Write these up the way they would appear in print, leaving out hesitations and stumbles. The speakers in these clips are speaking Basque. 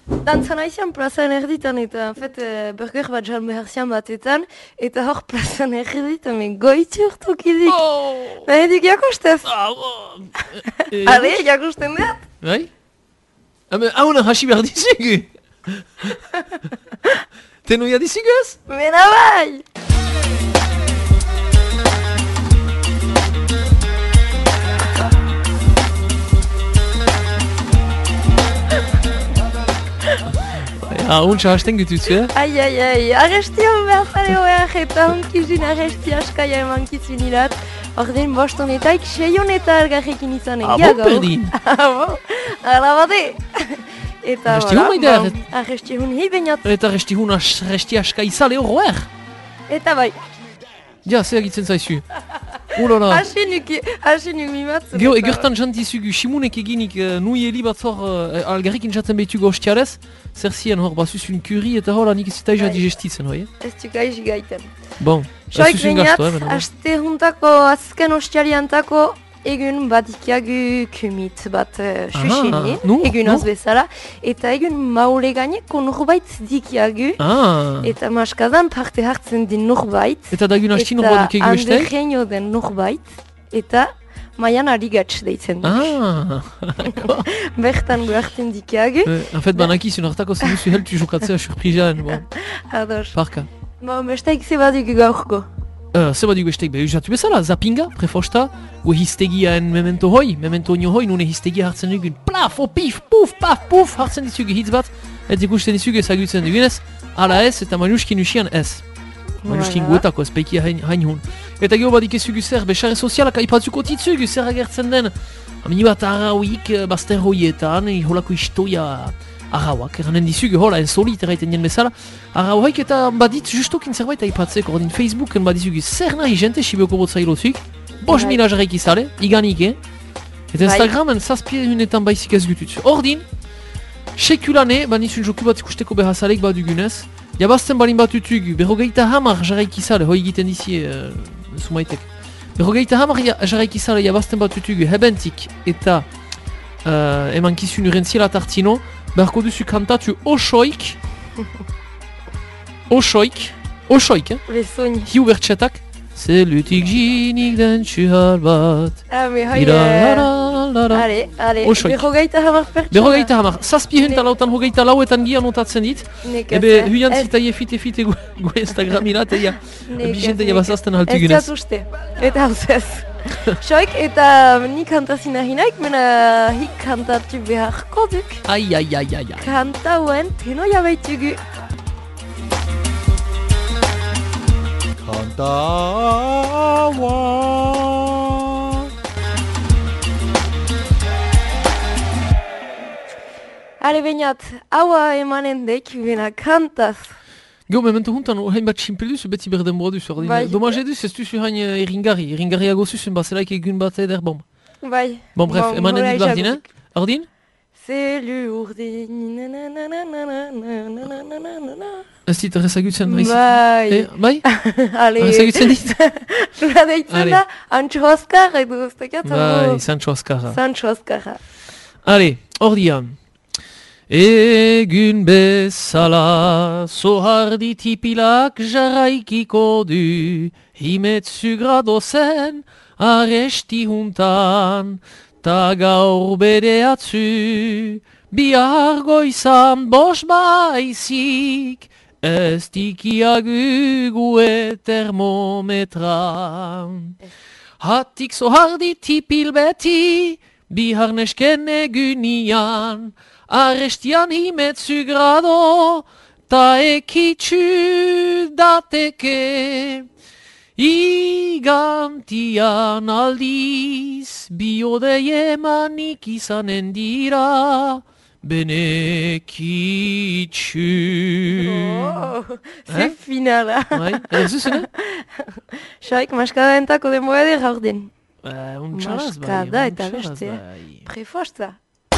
Dantzan aizian plazan erditan eta burger bat jan behar zian batetan eta hor plazan erditan goitzi urtukidik. Nahedik jakustez? Ale, jakusten dut? Bai? Hauna hasi behar dizugu. Tenoia dizuguz? Mena bai! Untsa hasten gututzu, Ai, arrestion behar zare hoeak eta honkizun arresti askaia eman kizunilat. Ordin bostonetaik 6 honetan algarrekin izanen. Bon, perdin? Bon, ala bade. Eta Arrestihun maider? Arrestihun hibenat. Eta arresti aska izale horroer? Eta bai. Ja, zer egitzen zaizu. Ulala. Hasinuk mimatzen. Gero, egertan jantizugu, Simunek eginik nui heli batzor algarrekin jaten behitugu ostiarez, zer zien hor, basuzun kuri eta hor, nik ez eta ija digestitzen hoi, Ez tukaiz gaiten. Bon, Soik basuzun beniat, gasto, aste juntako, azken ostialiantako, egun bat ikiagu kumit bat susini, egun bezala, eta egun maule gaineko norbait dikiagu, eta maskazan parte hartzen din norbait, eta dagun hasti norbait egu eta anderreino den norbait, eta maian arigatz deitzen duk. Bertan guartzen dikiagu. En fait, banakizun hartako zen duzu heltu jokatzea surprizaren, bon. Ados. Parka. Bon, besteik zebadik gaurko. Zeba dugu estek, usatu bezala, zapinga, prefosta, gue histegiaen memento hoi, memento nio hoi, nune histegia hartzen dugun, plaf, pif, puf, paf, puf, hartzen dizugu hitz bat, eta ikusten dizugu ezagutzen dugunez, ala ez, eta manuskin usian ez. Manuskin guetako ez peiki hain hun. Eta gero badik ezugu zer, besare sozialak aipatzuko titzugu, zer agertzen den, amini bat arrauik, bazter hoietan, holako istoia arrauak, eranen dizugu, hola, ensolit eraiten dien bezala, arrauak eta badit justokin zerbait aipatzeko, ordin Facebooken badizugu zer nahi jente sibioko botzailotzuk, 5.000 jarraik izale, iganik, eta Instagramen zazpiehunetan baizik ez gututzu. Ordin, sekulane, banizun joku bat ikusteko behazalek badugunez, jabazten balin batutugu, 50 jarraik izale, hoi egiten dizie, sumaitek. 50 jarraik izale jabazten batutugu, hebentik eta eman kizun urentziela tartino, beharko duzu kantatu osoik, hiu bertxetak, zelutik jinik den txuhal bat. Me hoi, berrogeita hamar pertsona. Berrogeita hamar, zazpihenta lautan hogeita lauetan gia notatzen dit. Ebe huian zita efite gu Instagramila, eta bizente jabazazten haltu gunez. Ez jatuste, eta hauzez. Soik, eta nik kantazin ahinaik, mena hik kantatu beharko duk. Ai. Kantauen tenoia baitugu. Kantaua. Hale bainat, haua emanen dek, bena kantaz. Gero, memento juntan, hain bat simpel duzu, beti berden boa duzu. Domaz eduz, ez duzu hain erringarriago zuzen, bazelaik egun bat eder, bom. Bai. Bon, bref, emanen dit bardin, Ordin? Zelu urdin, Ez dit rezagutzen naiz. Bai. Bai? Ale. Rezagutzen dit? Lura deitzen da, Antxo Oskar, edo ez tekat. Bai, Sancho Oskarra. Sancho Oskarra. Ale, ordian. Egun bezala, zohardi tipilak jarraikiko du, himetzu grado zen, aresti juntan, ta gaur bedeatzu, bihar goizan bos baizik, ez dikiagu gue termometran. Hatik zohardi tipil beti, bihar nesken egunian, arestian himetzu grado, ta ekitzu dateke. Igantian aldiz, biodei emanik izanen dira, benekitzu. Ze finala. Bai, zuzene? Soik, maskada entako denboa edo gaurden. Untxaraz bai. Maskada eta beste. Prefosta.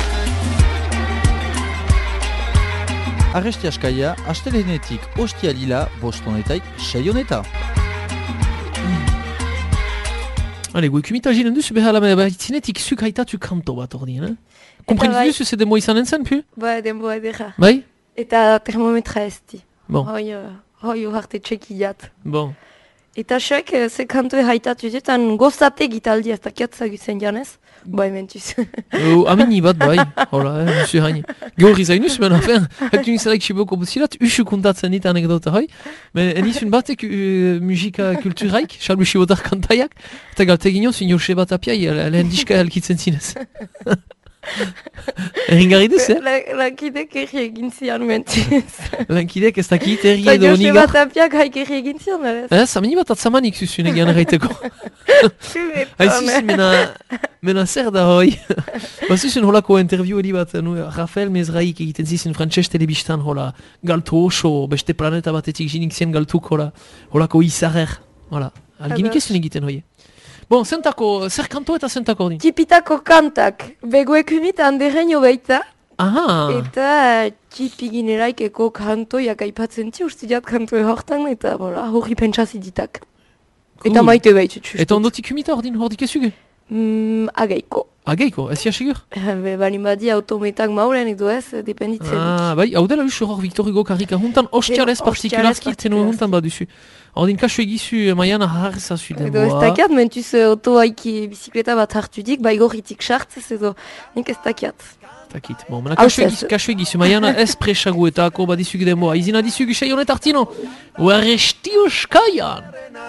Arresti askaia, astelehenetik ostia lila, bostonetaik 6 honeta. Ale, goikumita ginen duzu behala, itzinetik zuk haitatu kanto bat ordien, eh? Komprenitu duzu ze demo izan entzen, pu? Ba, denbo edera. Bai? Eta termometra esti. Bon. Hoi uharte txekiat. Bon. Eta xek, ze kanto haitatu dutan gozate gitaldi ez dakiat zagutzen janez. Ba, ementuz. Amini bat, bai. Hola, duzu hain. Georri zainuz, ben afen, haitu nizarek xiboko buzilat, usu kontatzen dit anekdota hoi. Enizun batek musika kulturaik, xalbu xibotar kantaiak, eta galtegin zin Jose bat apiai, lehen diska elkitzen zinez. Erringarri duz, Lankidek erri egin zian mentuz. Lankidek ez dakit erri edo nigar. Jose bat apiak haik erri egin zian, ez? Amini bat atzamanik zuzun egian erraiteko. Haizuz, mena zer da hoi. Bazuzun holako interview edi bat, Rafael Mezraik egiten zizun frantxez telebistan hola galtu oso, beste planeta batetik jinik zien galtuk holako izarer. Hola, alginik ezun egiten hoi. Bon, zer kanto eta zentako ordin? Tipitako kantak, begoekumit handerreino baita. Aha! Eta tipigineraikeko kantoiak aipatzen ti, ustidiat kantoi hortan, eta hori pentsaziditak. Eta maite baitut. Eta ondotik kumita ordin, hordik ezuge? Agaiko. Agaiko, ez sigur? Balin badi autometak maulen edo ez, dependitzen. Bai, hau dela usur hor Victor Hugo karrika juntan, ostialez partikularski tenu juntan baduzu. Ordin kasu egizu maiana harzazu denboa. Edo ez dakiat, mentuz otoaiki bizikleta bat hartudik, baigorritik sartzez edo nik ez dakiat. Takit, bon, mena kasu egizu maiana ez presaguetako badizuk denboa. Izina dizuk usai honet hartino, uarresti uskaian!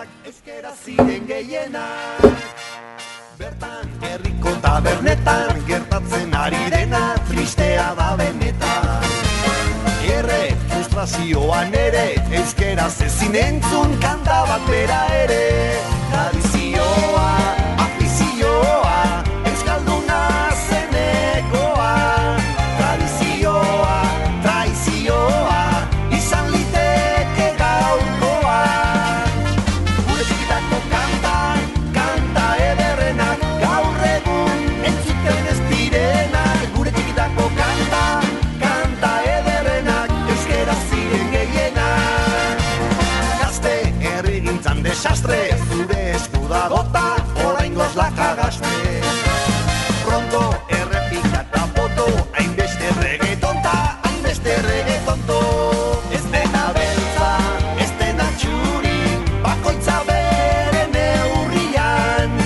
Bertan herriko tabernetan gertatzen ari dena tristea da benetan. Erre frustrazioan ere euskeraz ezin entzun kanta bat bera ere. Tradizioa, afizioa, euskalduna zenekoa. Tradizioa, traizioa, izan liteke gaurkoa. Gure txikitako kanta ederrenak gaur egun entzuten ez direnak. Gure txikitako kanta ederrenak euskera ziren gehienak. Gazte herrigintzan desastre, zure eskuda gota, oraingoz lakagaste. Pronto errepikata foto, hainbeste reggaetonto. Ez dena beltza, ez dena txuri, bakoitza bere neurrian.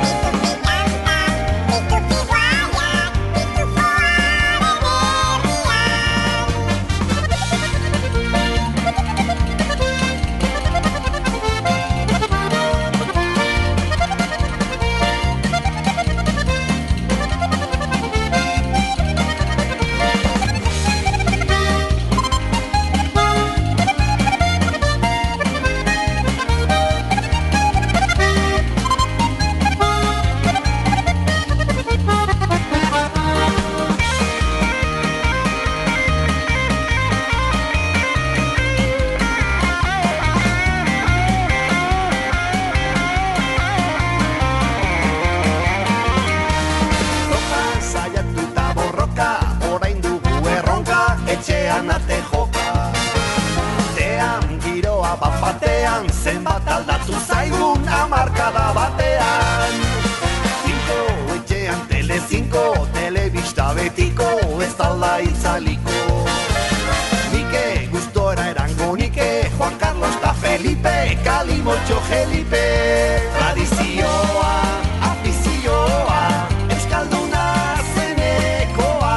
Etxean ate joka, tean giroa bat batean, zenbat aldatu zaigun hamarkada batean. 5 etxean Tele5, telebista betiko, ez talda itzaliko. Nike gustora erango nike, Juan Carlos eta Felipe, Kalimotxo Jelipe. Tradizioa, afizioa, euskalduna zenekoa.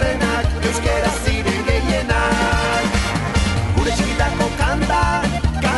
Kanta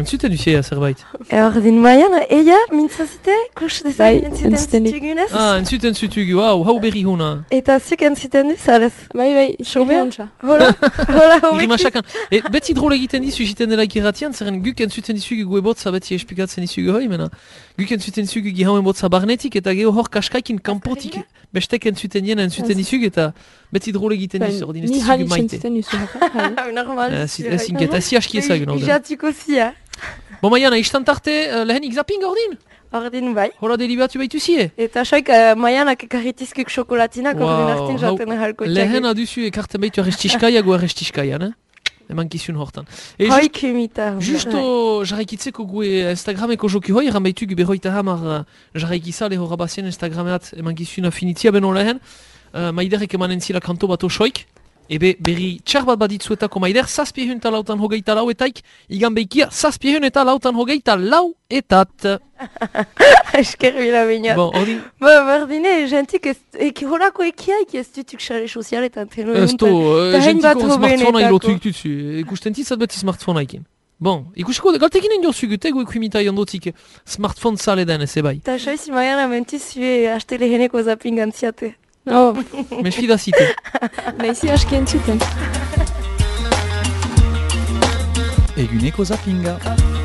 entzuten duzia zerbait. Ordin maian, eia, mintzazite, kus dezak entzuten zitugunez. Entzuten zutugu, hau berri huna. Eta zuk entzuten duz, arez? Bai, Sobea? Hola, Irima chakan. Beti drôle egiten dizu jiten dela ikiratian, zerren guk entzuten dizugu gue botza beti esplikatzen dizugu hoi, mena. Guk entzuten dizugu gihauen botza barnetik, eta geho hor kaskaikin kanpotik bestek entzuten jena entzuten dizugu, eta beti drôle egiten dizu, ordin ez dizugu maite. Normal. Ez inget, ez aski ezagun, ordin. Jatuko zia. Bon, Maiana, istantarte lehenik zapping, ordin? Ordin bai. Hola delibatu baitu zie? Eta soik maianak ekarritizkuk xokolatinak ordin artin jaten halko txak. Lehen aduzu ekarten baitu arrestiskaia gu arrestiskaian, eman kizun hortan. Hoi kumita. Justo jarraikitzeko gue Instagrameko joki hoi, eran baitu berroita hamar jarraikizale horabazien Instagrameat eman kizun afinitzia benon lehen. Maiderek emanen zila kanto bat osoik. Ebe berri txar bat baditzuetako maider, zazpiehun eta lautan hogeita lau etaik, igan behikia, zazpiehun eta lautan hogeita lau etat. Esker bila bainat. Bon, ordin... Berdine, gentik, horako ekiaik ez dutuk xare sozialetan tenu. Ez to, gentiko smartphonea ilotu ikutzu, ikusten tizat beti smartphonea Bon, ikusiko, galtekin endio zugut, egu ekuimita jondotik smartphone sale den, ez ebai. Ta xoiz, maiana mentuz zue haste leheneko zapping antziate. Oh, mes fidazite. Naizi aski entzuten. Eguneko zappinga.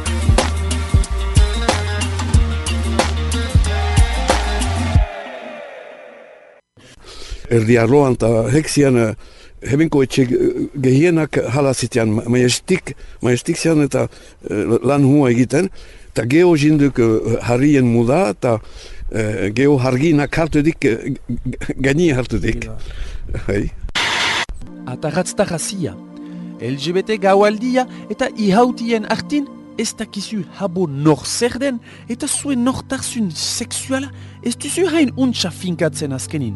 Erdi arloan eta heksian hebenko etxe gehienak halazitean majestik zean eta lan hua egiten. Eta geho jinduk harrien muda eta geho harginak hartudik gani hartudik. Atarratzta jazia. LGBT gaualdia eta ihautien artin ez dakizu habo nor zer den eta zuen nortarzun sexuala ez duzu hain untsa finkatzen azkenin.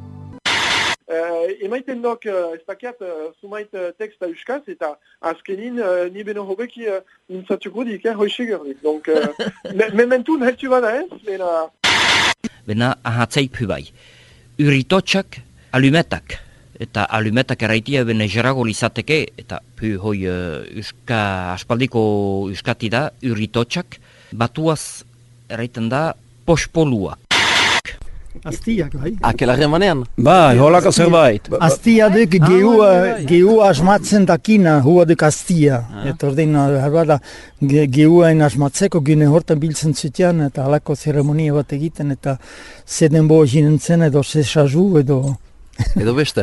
Emaiten dok ez dakiat zumait teksta euskaz eta azkenin ni beno hobeki mintzatuko dik, hoxe gerdik. Donc, mementu nahiltu bada ez, bena... Bena ahatzaipu bai. Uritotxak alumetak. Eta alumetak eraitia bene jarago lizateke, eta pu hoi aspaldiko euskati da, uritotxak, batuaz eraiten da pospolua. Aztiak, bai? Akelarren manean? Bai, holako zerbait. Aztia duk gehu asmatzen dakina, hua duk aztia. Eta ordin, gehuain asmatzeko gune hortan biltzen zutian, eta halako zeremonia bat egiten, eta zeden bo jinentzen edo zesazu edo... Edo beste?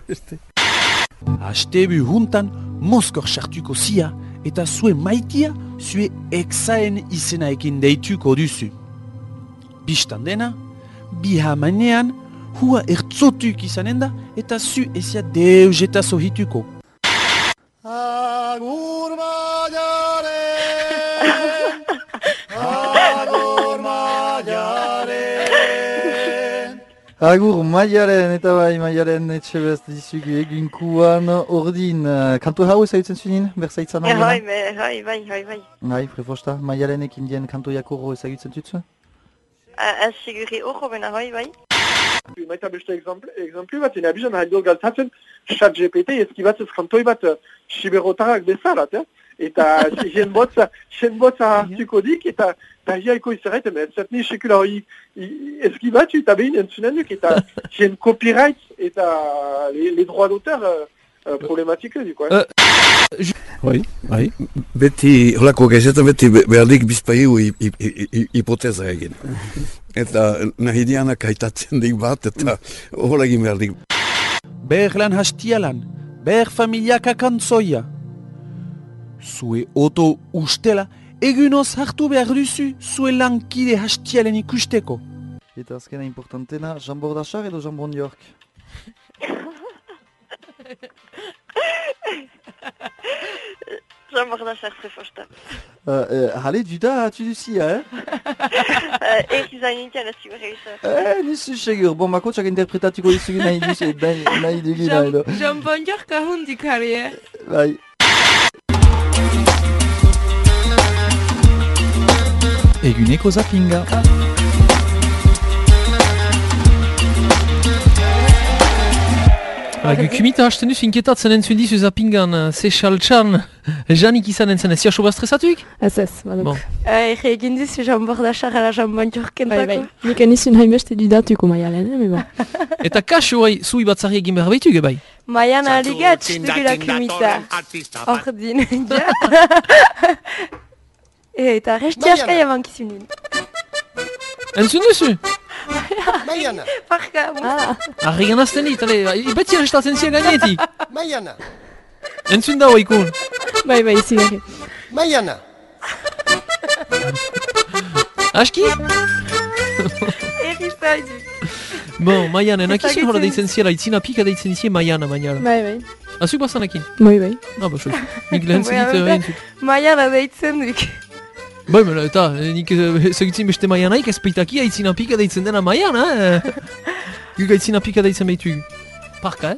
Astebu juntan, Moskor sartuko zia, eta zue maitia, zue exaen izenaekin deituko duzu. Bistan dena, bihamanean, hua ertzotuk izanen da, eta zu ezia deus eta zohituko. Agur maiaren, agur maiaren. Agur maiaren, eta bai maiaren etxe bez dizugu eginkuan ordin. Kantu hau ezagutzen zunin, berzaitzan hau? Bai. Bai, prefosta, maiarenekin dien kantu jakorro ezagutzen zutzen? Ez sigurri hori bena bai. Maita beste exemplu bat, ena bizan haidol galtatzen, ChatGPT ezkibatzez kantoi bat siberotarrak bezalat, eta jen botza hartuko dik, eta hiaiko izerret, ez zetni sekula hori ezkibatu eta behin entzunen duk, eta jen copyright eta les droits d'auteur problematike duk. Bai. Beti, holako gazetan beti berdik bizpaiu hipoteza egin. Eta nahi dianak haitatzen dik bat, eta horregin berdik. Ber lan hastialan, ber familiaka kantzoia. Zue oto ustela, egunoz hartu behar duzu zue lankide hastialen ikusteko. Eta azkena importantena, Jean Bordachar edo Jean Bon York? Jean Bordachar prefosta. Hale, duda hatu duzia, Izan nintzen ez sigurreisa. Nizu segur, bon, makotxak interpretatuko dizugu nahi dugina edo. Jean Bon York ahondik harri, Bai. Eguneko zappinga. Kumita hasten duz inketatzen entzun dizu zapingan, ze xaltxan, Janik izan entzen, ez jaso baztresatuik? Ez, baduk. Egin dizu jambordasar ala jambon jorkentako. Nik enizun hainbeste dudatuko maialen, me ba. Eta kaso zui batzari egin behar behitu bai? Maian aligatz dugula Kumita. Ordin, ja. Eta resti aska jaman kizunin. Entzun duzu? Maiana. Parka. Arregan azten dit, beti arrestatzen zia gainetik. Maiana. Entzun dago ikun. Bai, zigarri. Maiana. Aski? Erristaizu. Bon, Maiana, nakizun hola deitzen ziela, itzina pika deitzen zia Maiana bainara. Bai. Azuk bazanakin? Bai. Bosu. Nik lehen zedit Maiana deitzen duk. Bai, eta nik segitzen beste Maianaik ez peitakia itzina pika deitzen dena Maiana, Guga itzina pika deitzen behitu. Parka,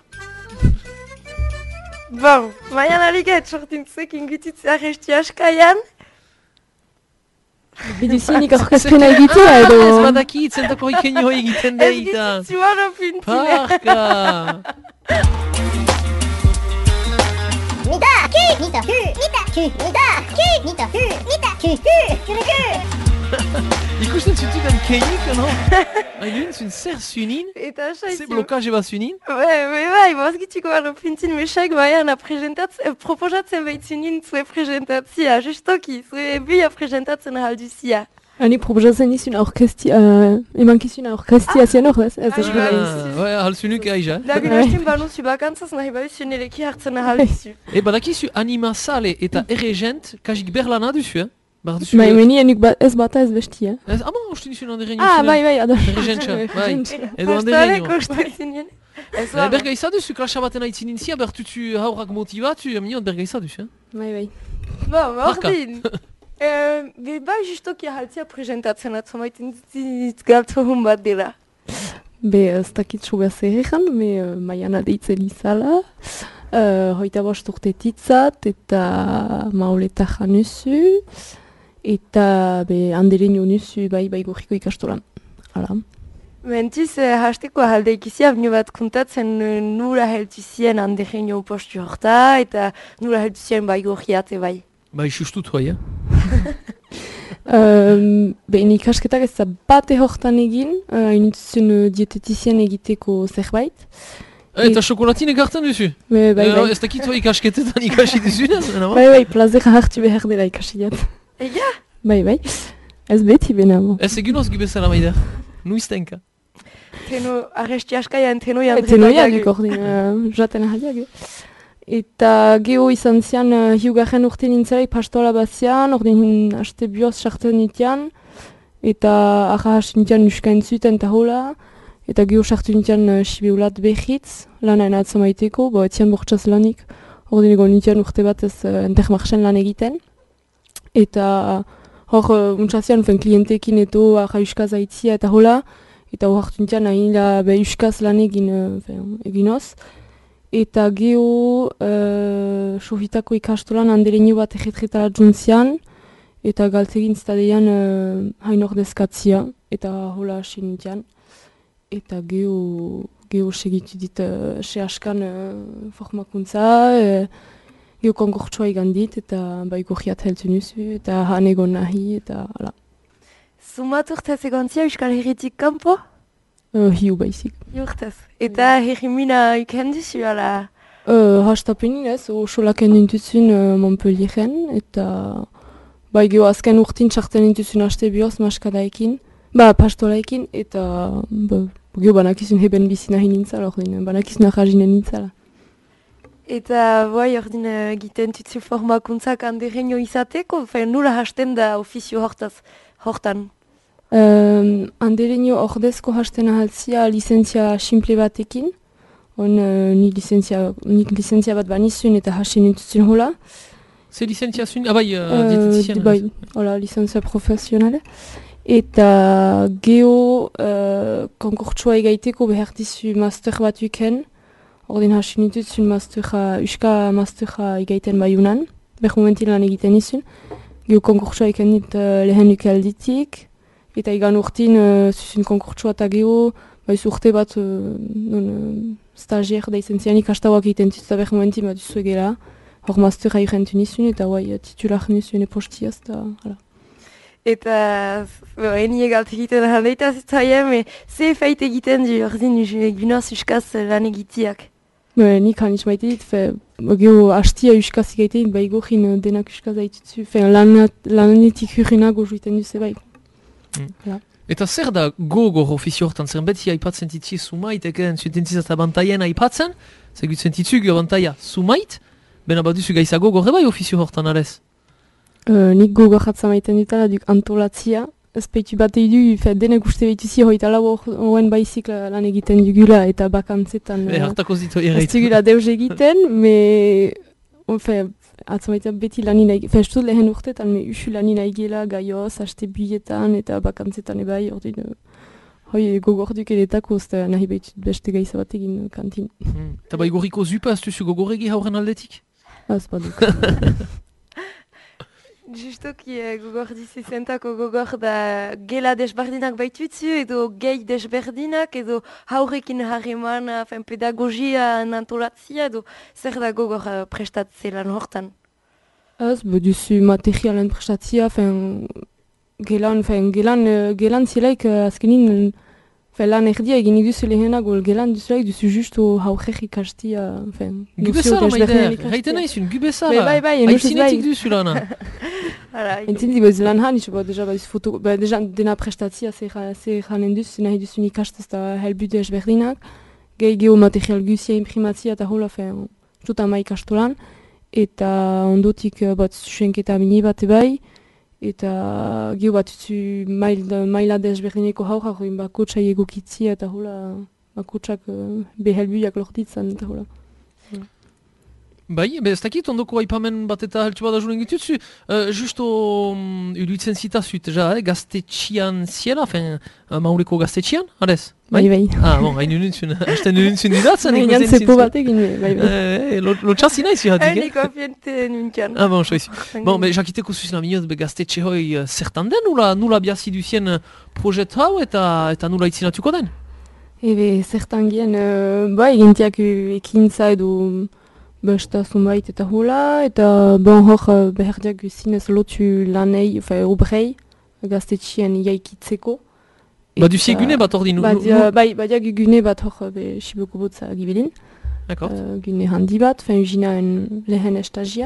Bon, Maiana ligat sortintzek ingutitzea resti askaian. Biduzinik aurkazpena egitea edo... Ez badaki itzentako ikenio egiten deita. Ez gitzizuan opintzine. Parka! Ikusten zututan keinik, no? Hain zun zer zunin? Eta saizio. Ze blokaje bat zunin? Bai, bazgitiko baro pintzin mesak Maiana proposatzen behitzunin zue presentatzia, justoki, zue bia presentatzen ahalduzia. Ani proposatzen nizun aurkaztia, emankizun aurkaztia zian hor, ez? Ez halzunuk aiza. Dagun hastin banuzu bakantzaz nahi bauzun eleki hartzen ahalduzu. Badakizu animazale eta erregent kasik berlana duzu, meni enuk ez bata ez bestia. Uste nizun hande reño zinen. Bai, ador. Erregentxa, bai. Edo hande reño. Kostazinen. Bergaiza duzu, klasa baten haitzinin zia, bertutu haurrak motivatu, aminiot bergaiza duzu. Bai. Bon, ordin. Bai justoki ahaltzia presentatzen atzomaiten galtzo hun bat dela. Ez dakitzu behar zerrekan, Maiana deitzen izala. Hoita bost urtetitzat eta mauleta januzu. Eta handereño nuzu bai gorriko ikastolan. Hala. Mentiz, hasteko ahaldeikizia abnu bat kontatzen nula heltuzien handereño postu horta eta nula heltuzien bai gorriate bai. Bai, justut hoi, ikasketak ez da bate hortan egin, inutzen dietetizien egiteko zerbait. Eta xokolatinek hartan duzu? Bai. Ez dakit hoi ikasketetan ikasi duzunez? Bai, plazera hartu behar dela ikasiat. Ega? Bai. Ez beti benamo. Ez egin ozgi bezala maider. Nuiztenka. Teno, arresti askaian tenoian. Tenoian duk ordin, jaten ahaliak. Eta geho izan zian hiugarren urte nintzelaik pastola bat zian, ordin haste bioz sartzen nitian. Eta arra hasi nitian uskain zuten eta hola. Eta geho sartu nitian sibeulat behitz, lana enatza maiteko, etian bortxaz lanik. Ordin egon nitian urte bat ez entermarchen lan egiten. Eta hor untsazian klientekin eto arra uskaz aitzia eta hola. Eta hor hartu nitian ahila uskaz lan eginoz. Eta geho sofitako ikastolan handereño bat egetretara juntzian. Eta galtzegin zitadeian hain ordezkatzia. Eta hola hasi nintian. Eta geho segitu dit se askan formakuntza. Geho konkurtsua egan dit eta bai gorriat heltu nuzu. Eta han egon nahi eta hala. Zumat urtez egon zia Euskal Herritik kanpo? Hiu baizik. Urtez. Eta herrimina ikenduzu ala? Hastapenin ez, osolaken dintuzun Montpellieren. Eta bai geho azken urtin txartzen dintuzun haste bioz maskadaekin. Pastolaekin eta geho banakizun heben bizina hinintzala, banakizun ahazinen nintzala. Eta bai ordin egiten tutzu formakuntzak handereño izateko? Nula hasten da ofizio hortan? Handereño ordezko hasten ahaltzia lizentzia simple batekin. Nik lizentzia bat banizun eta hasen nintzun hola. Ze lizentzia zuen? Bai, dietetizian? Bai, hola, lizentzia profesionale. Eta geho konkurtsua egaiteko behar dizu master bat uken. Ordin hasi nintuzun uska mastera egaiten baiunan. Behar momentin lan egiten izun. Geho konkurtsua eken dit lehen uke alditik. Eta egan urtin zuzun konkurtsua eta geho Baiz urte bat stagiaire da izan zian ikastauak egiten zuzta behar momentin bat duzu egela. Hor mastera irentu nizun eta titular nizun postiaz eta hala. Eta eni egalt egiten handeita zitzaien, ze feit egiten du ordin egunoz uskaz lan egitiak? Nik hanis maite dit, geho hastia uskaz egiten, bai gorin denak uskaz haitutzu, lanetik hurrenago joiten duze bai. Eta zer da gogor ofizio hortan, zer beti haipatzen ditzi sumait, eken zutentizat abantaien haipatzen, zegutzen ditzuk abantaia sumait, bena baduzu gaiza gogor bai ofizio hortan arez? Nik gogor jatzen maiten dutela duk antolatzia, ezpeitu bat eidu, denek uste behituzi hoita lau horren baizik lan egiten dugula eta bakantzetan. Hartako zitu erreit. Ez dugula deus egiten, me... Atzamaitea beti lanina egin, ez dut lehen urtetan, me usu lanina egela gaioz, haste bietan eta bakantzetan ebai, ordin, gogor duk edetako, eta nahi behitut beste gaiza bat egin kantin. Eta bai gorriko zupa, ez duzu gogoregi hauren aldetik? Ez baduk. Justoki gogor dizizentako gogor da gela desberdinak baitutzu edo gehi desberdinak edo haurekin harreman pedagogia antolatzia edo zer da gogor prestatzea lan hortan? Ez, duzu materialen prestatzia, gelan zilaik azkenin lan erdia egin duzu lehenago, gelan duzulaik duzu justu haurek ikastia. Gubezara maider, haiten nahizun, gubezara, haitzinetik duzu lana. Entzin dibo ez lan han, deja dena prestatzia zer janen duzu, nahi duzu ikastez da helbude ezberdinak, geho material guzia imprimatzia eta hola, juta ma ikastolan, eta ondotik bat zuenketa mini bat ebai, eta geho bat zu maila desberdineko haur, bakotxai egokitzia eta hola, bakotxak behelbuiak lortitzen eta hola. Bai, ez dakit ondoko aipamen bat eta heltsu bat ajunen gitutzu, justo iruditzen zitazut, gaztetxian ziela, mauleko gaztetxian, arez? Bai. Bon, hain nuntzun, hasten nuntzun didatzen. Hain zepo batek gine, bai. Lotxazi nahi zuhatik, Hain ikofiente nuntian. Bon, soizu. Bon, jakiteko zuzena minot, gaztetxe hoi zertan den, nula biazi duzien projet hau eta nula itzinatuko den? Zertan gien, egintiak ekintza edo besta zunbait eta hola, eta hor beherdiak zinez lotu lanei, obrei, gaztetxien jaikitzeko. Baduzi egune bat hor dinu? Badiak egune bat hor Siboko botza gibelin. Gune handi bat, usinaen lehen estagia,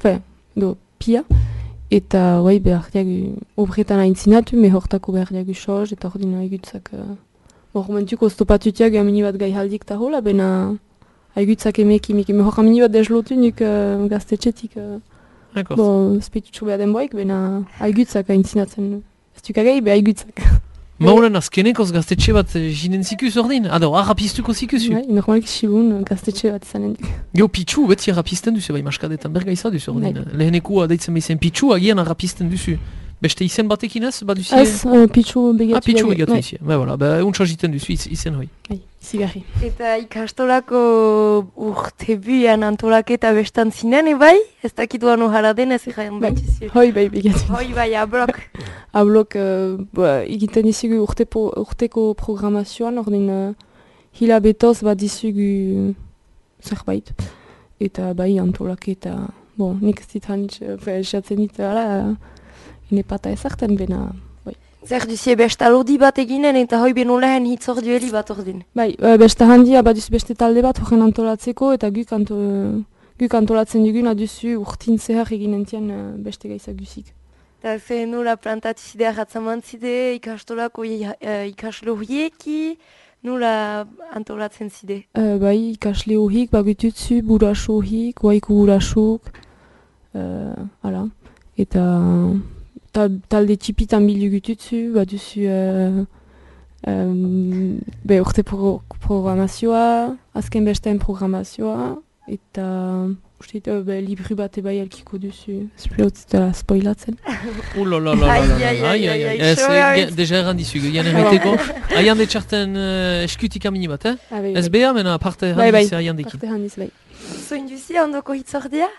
pia. Eta beherdiak obretan haintzinatu, hortako beherdiak usoz, eta hor dinu egutzak. Momentuko stopatutiak amini bat gai haldik eta hola, bena haigutzak emekimik, hor amini bat deslotu nuk gaztetxetik. Spetutxo behar den boik, bena haigutzak haintzinatzen. Ez dukagai, be haigutzak. Maulen azkenekoz gaztetxe bat jinen zikuz ordin? Arrapistuko zikuzu? Normalik sibun gaztetxe bat izanen duk. Geho pitxu, beti arrapisten duzu, maskadetan bergaiza duzu ordin. Leheneko deitzen behizen pitxu, agian arrapisten duzu. Beste izen batekin ez? Ez, pitxu begatu. Pitxu begatu izi. Untsa jiten duzu izen hoi. Zigarri. Eta ikastolako urtebuan antolaketa bestan zinen, bai? Ez dakituan ohara den ez egin baitizu. Hoi bai begatu. Hoi bai, ablok. Ablok, egiten dizugu urteko programazioan, ordin hilabetoz bat dizugu zerbait. Eta bai antolaketa, nik ez dit hanitz, esatzen dit, nepata ezartan bena. Zer duzie besta lodi bat eginen eta hoi beno lehen hitzordu heli bat ordin? Bai, besta handia bat duzu beste talde bat horren antolatzeko eta guk antolatzen duguna duzu urtin zehar eginen tian beste gaiza guzik. Eta ze nola plantatu zidea ratzaman zide ikastolako ikasle horieki, nola antolatzen zide? Bai, ikasle horiek bagututzu, buraso horiek, waiko burasok, eta talde txipitan bilugututzu, bat duzu urte programazioa, azken besteen programazioa, eta libru bat ebai elkiko duzu, esplotzetela spoilatzen. Deja erran dizugu, jan erraiteko, aian detxarten eskutik amini bat, ez beha, mena parte handiz aian dekin. Parte handiz, bai. Zoin duzi ondoko hitzordia?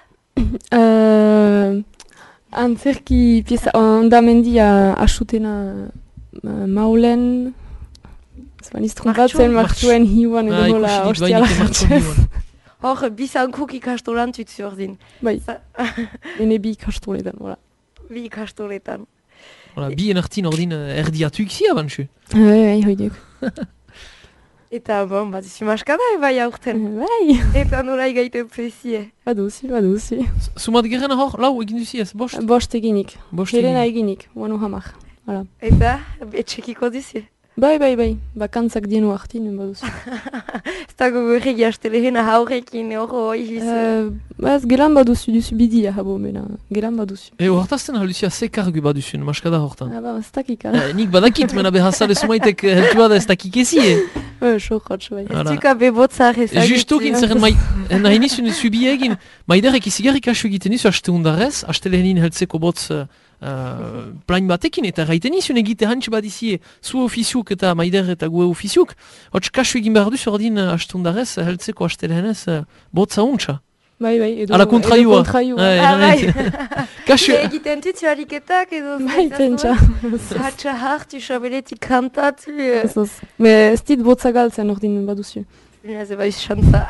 Antzerki pieza ondamendia asutena maulen Zuan iztrumpatzen martxuen hiuan edo hola ostiala jantzez. Hor, bizankuk ikastolan tutzi ordin. Bai, ene bi ikastoletan, voilà. Bi ikastoletan. Voilà, bi enartin ordin erdiatuik zia bantxu. Bai, hoidek. Eta bon, bat izi maskada bai aurten. Bai. Eta nola igaiten prezie. Baduzi. Sumat gerena hor, lau egin duzi ez, bost? Bost eginik. Helena eginik, uano hamak. Voilà. Eta, etxekiko duzi? Bai, bakantzak dienu hartin, baduzi. Ez dago gorregi astelehena haurekin horro ihiz. Ez gelan baduzi bidia habo mena, gelan baduzi. Hortazten haluzia ze kargu baduzun, maskada hortan? Ez dakik, nik badakit, mena behazale sumaitek heltu bada ez dakik ezi, Sohotx, bai. Ez duka bebotzar ezagitzen. Justuk intzaren nahi nizun zubi egin, maiderek izigarrik asu egiten nizu haste hundarrez, haste lehenin heltzeko botz plain batekin, eta gaiten nizun egite hantxe badizie zu ofiziuk eta maider eta gue ofiziuk, hotz kasu egin behar duz ordin haste hundarrez heltzeko haste lehenez botza untxa. Bai, edo kontraiua. Kasu egiten tutzu hariketak edo... Bai, pentsa. Hatsa hartu, sabeletik kantatu. Ez dit botza galtzen ordin baduzu. Ez bai xantza.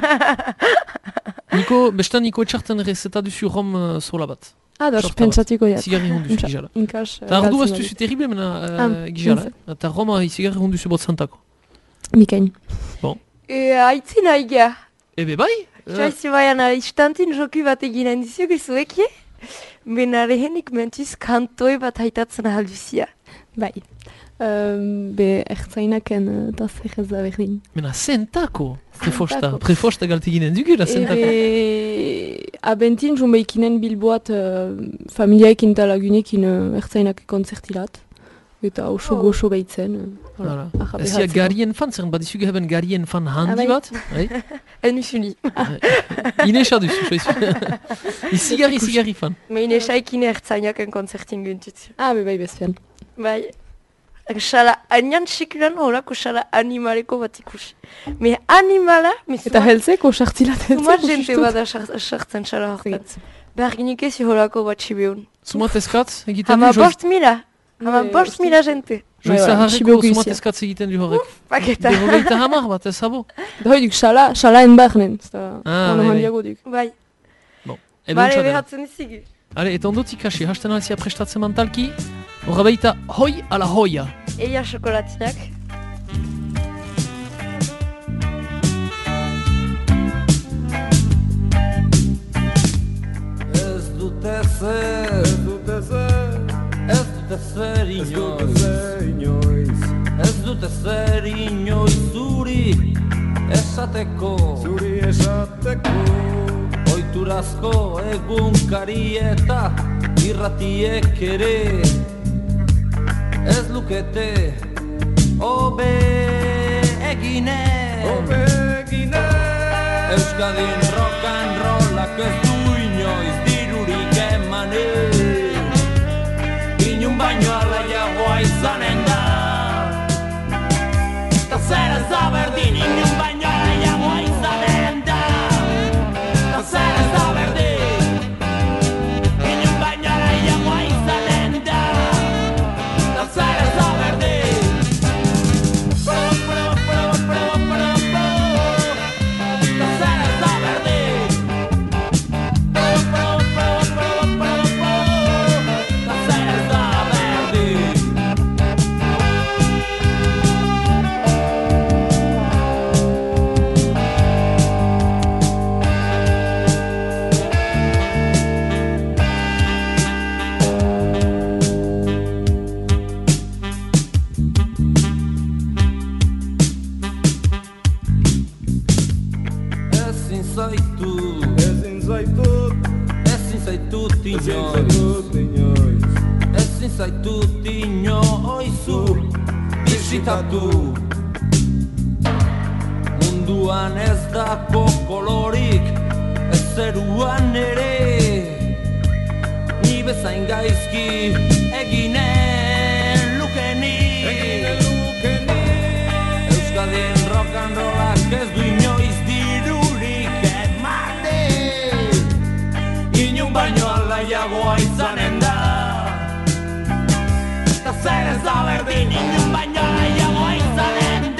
Niko etxartan rezeta duzu rom zola bat. Dos, pentsatiko jat. Zigarri honduzu gizala. Eta ardu ez duzu terrible mena gizala. Eta roma zigarri honduzu bot zantako. Mikain. Bon. Aitzin aiga. Ebe bai? Jaizi baian istantin joku bat eginen dizu gizuekie. Bena lehenik mentuz kantoi bat haitatzen ahalduzia. Bai. Be ertzainaken eta zerrez da berdin. Mena zentako? Prefosta galteginen dugu da zentako? Abentin jumbeikinen bilboat familiaekin eta lagunekin ertzainak konzertilat. Eta oso goxo behitzen. Ezia garien fan, zeren badizu geheben garien fan handi bat? Enusuni. Inesa duzu, soizu. Izigarri fan. Me inesaikin ertzainaken konzertin güntut. Bai, bezpean. Bai. Xala anian sekulan horako xala animaleko bat ikusi. Me animala... Eta heltzeko sartilaten. Sumat jente bada sartzen xala horretan. Berginik ezi horako bat sibeun. Sumat eskatz egiten du? Hama bost mila jente. Joiza harreko sumat eskatz egiten du horrek. Paketa. Berrogeita hamar bat ez habo. Da hoiduk xala enbarnen. Ono handiago duk. Bai. Bare behatzen izigu. Eta ondotik hasi, hasten alzia prestatzen mantalki. Horra baita, hoi ala hoia. Eia xokolatinak. Ez dute zer inoiz zuri esateko oiturazko egunkari eta irratiek ere ez lukete hobe egine Euskadin rock and rollak ez du inoiz dirurik emane inun baino alaiagoa izanen da ta zer ez da berdin inun baino alaiagoa izanen da ta zer ez da berdin inun baino alaiagoa izanen da ta zer ez da berdin Ezin zaitut inoizu bizitatu munduan ez dako kolorik ez zeruan ere ni bezain gaizki eginen lukenik Euskadien rock and rollak ez du inoiz dirurik ematen inun baino alaiagoa izanen da ta zer ez da berdin inun baino alaiagoa izanen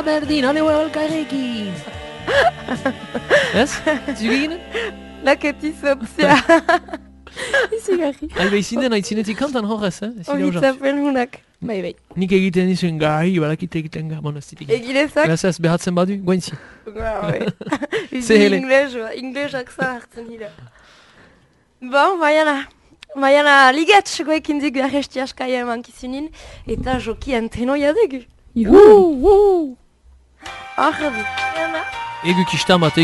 berdin, ale elkarrekin. Ez? Zuge ginen? Laketiz opzia. Izigarri. Albe izinden aitzinetik kantan horrez, Ogitzapen hunak. Bai. Nik egiten izuen gai, balakite egiten gai, bon, ez ditik. Egilezak? Ez, behatzen badu, gointzi. Zehele. Inglesak zahartzen hila. Bon, Maiana ligatz goekin dik garresti askaia eman kizunin, eta joki antenoia dugu. Juhu! Arrabi. Egu kistamat.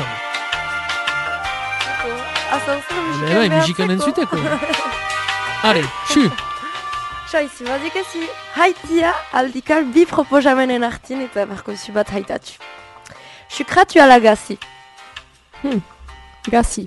Bai, musikan entzuteko. Are, xu! Xaizu, badik ezi, haitia aldikal bi proposamenen hartin eta barko zu bat haitatu. Sukratu ala gazi. Gazi.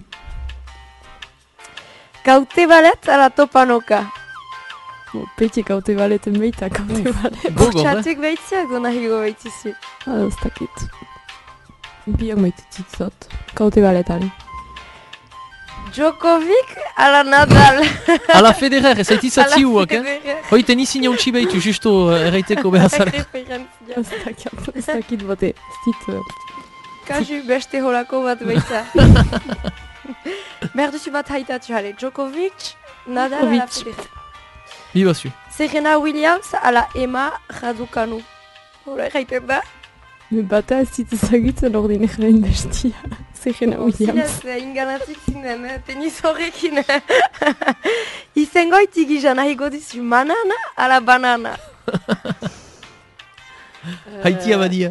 Kaute balet ala topanoka. Peti kaute baleten beita, kaute balet. Bortxatuk behitziak do nahigo behitzizu. Ez dakit. Biak maititzat. Kaute baletari. Djokovic ala Nadal. Ala Federer, ez haitizatzi huak, Hoi tenizin jauntsi behitu, justo erraiteko behazara. Ez dakit bate. Kasu beste holako bat behitza. Berduzu bat haitatu jale. Djokovic, Nadal ala Federer. Bi bazu. Serena Williams ala Emma Raducanu. Hora erraiten da? Bata ez zitzagitzen ordin egin bestia. Serena Williams. Zinez, inganatik zinen, teniz horrekin. Izengoitik izan ahigo dizu manana ala banana. Haitia badia.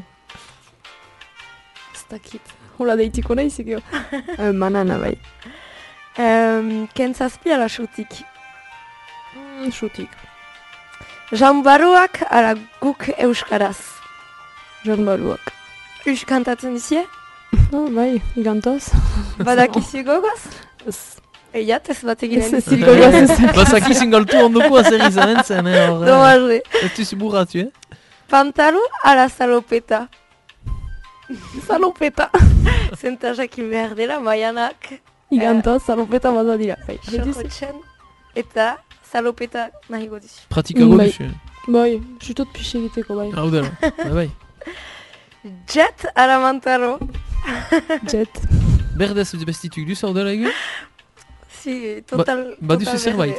Ez dakit. Hola deitiko nahizik jo. Manana bai. Kentzazpi ala xutik. Xutik. Jambaruak ala guk euskaraz. Jambaruak. Us kantatzen dizie? Bai, gantoz. Badakizu gogoz? Ez. Eiat ez bat eginen dizi gogoz ez. Bazakizun galtu ondoko azer izan entzen, Domaze. Ez duzu burratu, Pantalu ala salopeta. Salopeta. Zentajakin behar dela, Maianak. Igantoz, salopeta baza dira. Xorrotzen eta salopeta nahigo dizu. Pratikago duzu. Bai, jutot pixe egiteko bai. Hau dela, bai. Jet ala mantaro. Jet. Berdez bestituk duz, hau dela egun? Si, total... Baduzu zerbait,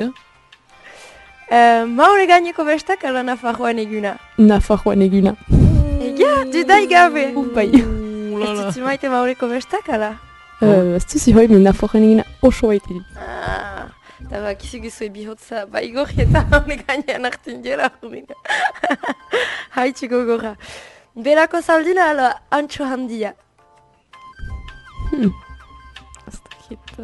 Maure gaineko bestak ala Nafarroan eguna? Nafarroan eguna. Egia, dudai gabe. Bai. Ez duzu maite maureko bestak ala? Ez duzu hoi, men Nafarroan eguna oso baite dit. Eta bakizu gizue bihotza baigorri eta haure gainean hartin dira horrein. Haitxiko gorra. Berako zaldina ala antxo handia? Ez dakit...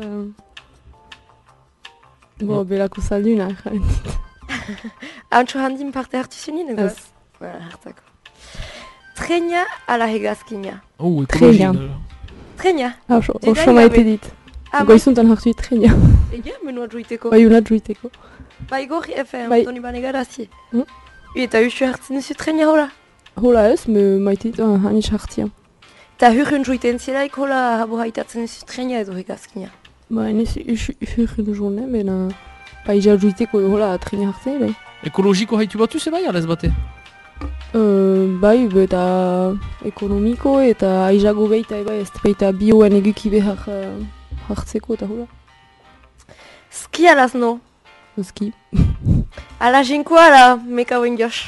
Berako zaldina, jaren dit. Antxo handin parte hartu zunin, egoz? Ez. Hartako. Treina ala hegazkina? Treina. Treina? Oso maite dit. Goizuntan hartu dit treina. Egia, menua joiteko? Bai, una joiteko. Bai, gorri efe, Antoni Banegarazi. Eta usu hartzen duzu treina hola? Hola ez, maite dit hanis hartia. Eta hurren joiten zielaik hola habo haitatzen duzu treina edo hegazkina? Ba, enez hurren joan, bena... Paija joiteko hola treina hartzen, bai. Ekologiko haitu batu ze bai, alez bate? Bai, eta ekonomiko eta aizago behita, ez baita bioen eguki behar hartzeko eta hola. Ski alaz no? Ski. Ala jinko ala mekauen josh?